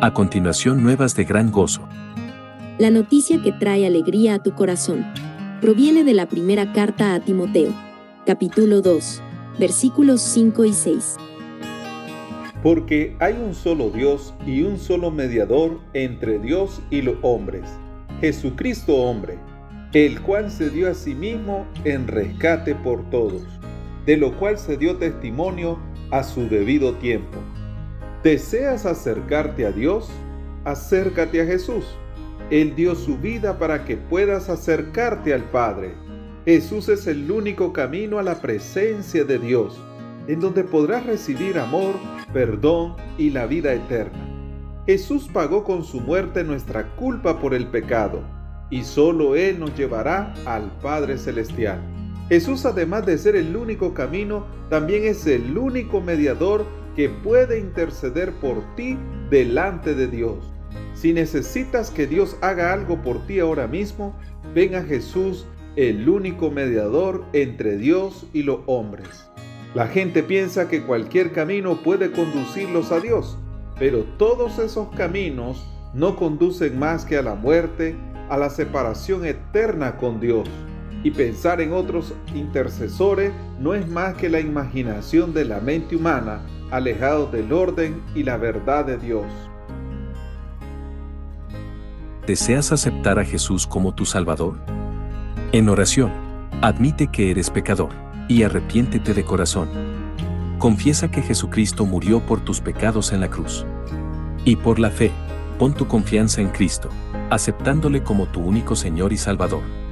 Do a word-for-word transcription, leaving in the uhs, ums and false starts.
A continuación, nuevas de gran gozo. La noticia que trae alegría a tu corazón proviene de la primera carta a Timoteo, capítulo dos, versículos cinco y seis. Porque hay un solo Dios y un solo mediador entre Dios y los hombres, Jesucristo hombre, el cual se dio a sí mismo en rescate por todos, de lo cual se dio testimonio a su debido tiempo. ¿Deseas acercarte a Dios? Acércate a Jesús. Él dio su vida para que puedas acercarte al Padre. Jesús es el único camino a la presencia de Dios, en donde podrás recibir amor, perdón y la vida eterna. Jesús pagó con su muerte nuestra culpa por el pecado, y solo Él nos llevará al Padre Celestial. Jesús, además de ser el único camino, también es el único mediador que puede interceder por ti delante de Dios. Si necesitas que Dios haga algo por ti ahora mismo, ven a Jesús, el único mediador entre Dios y los hombres. La gente piensa que cualquier camino puede conducirlos a Dios, pero todos esos caminos no conducen más que a la muerte, a la separación eterna con Dios. Y pensar en otros intercesores no es más que la imaginación de la mente humana, alejados del orden y la verdad de Dios. ¿Deseas aceptar a Jesús como tu Salvador? En oración, admite que eres pecador y arrepiéntete de corazón. Confiesa que Jesucristo murió por tus pecados en la cruz. Y por la fe, pon tu confianza en Cristo, aceptándole como tu único Señor y Salvador.